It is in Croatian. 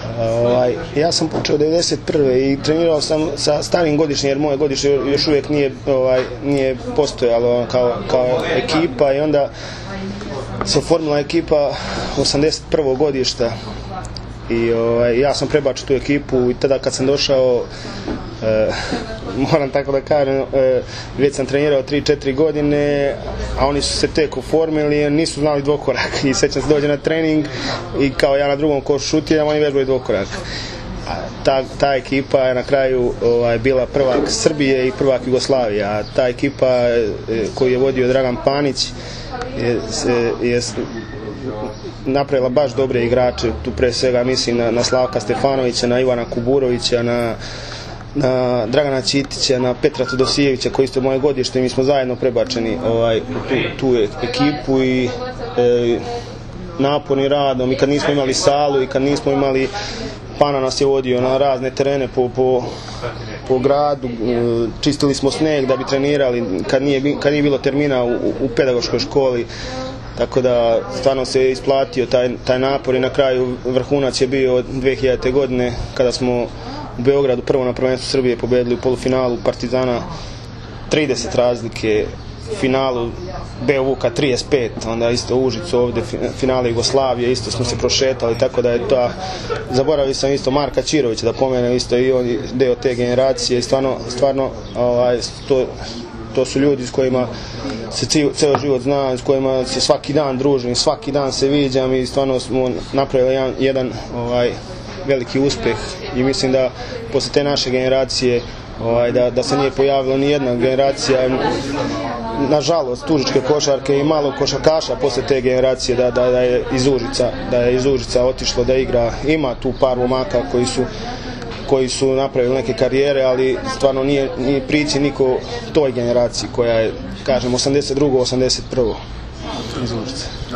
Ja sam počeo 1991. i trenirao sam sa starim godišnjim, jer moje godišnje još uvijek nije postojalo kao ekipa, i onda se oformila ekipa 81. godišta i ja sam prebačio tu ekipu, i tada kad sam došao, moram tako da kažem, već sam trenirao 3-4 godine, a oni su se tek oformili, nisu znali dvokorak, i sećam se dođe na trening i kao ja na drugom košu šutiram, oni vežbaju dvokorak. Ta ekipa je na kraju bila prvak Srbije i prvak Jugoslavije, a ta ekipa koju je vodio Dragan Panić je napravila baš dobre igrače. Tu pre svega mislim na Slavka Stefanovića, na Ivana Kuburovića, na Dragana Ćitića, na Petra Todosijevića, koji isto moje godište, i mi smo zajedno prebačeni u tu ekipu, i naporni radom, i kad nismo imali salu i kad nismo imali, Pana nas je vodio na razne terene po gradu, čistili smo sneg da bi trenirali kad nije bilo termina u pedagoškoj školi, tako da stvarno se isplatio taj napor, i na kraju vrhunac je bio 2000. godine kada smo u Beogradu prvo na prvenstvu Srbije pobedili u polufinalu Partizana 30 razlike, u finalu Beovuka 35, onda isto Užicu ovdje finale Jugoslavije, isto smo se prošetali, tako da je to, zaboravio sam isto Marka Ćirovića da pomenem, isto i on deo te generacije, i stvarno to su ljudi s kojima se ceo život zna, s kojima se svaki dan družim, svaki dan se viđam, i stvarno smo napravili jedan veliki uspeh, i mislim da posle te naše generacije da se nije pojavila ni jedna generacija, nažalost, tužičke košarke i malo košarkaša posle te generacije, da je iz Užica otišlo da igra. Ima tu par momaka koji su napravili neke karijere, ali stvarno nije prići niko toj generaciji koja je, kažem, 82. 81. iz Užica.